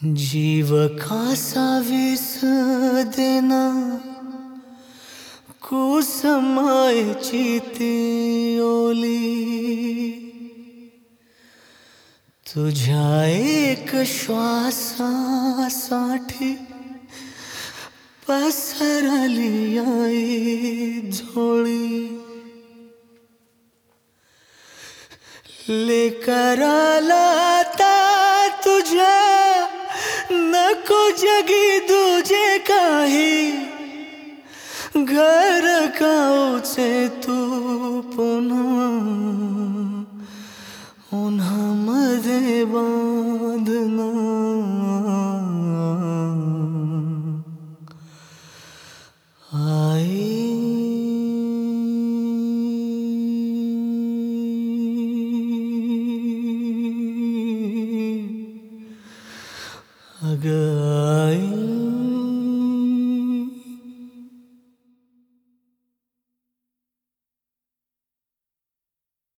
जीव खासा विस देना कुसमाय चिती ओली तुझ्या एक श्वासासाठी पसरली आई झोळी लेकराला आता तुझ्या नको जगी तुझे काही घर काऊचे तू पुन्हा उन्हामध्ये बांधना आई अगं आई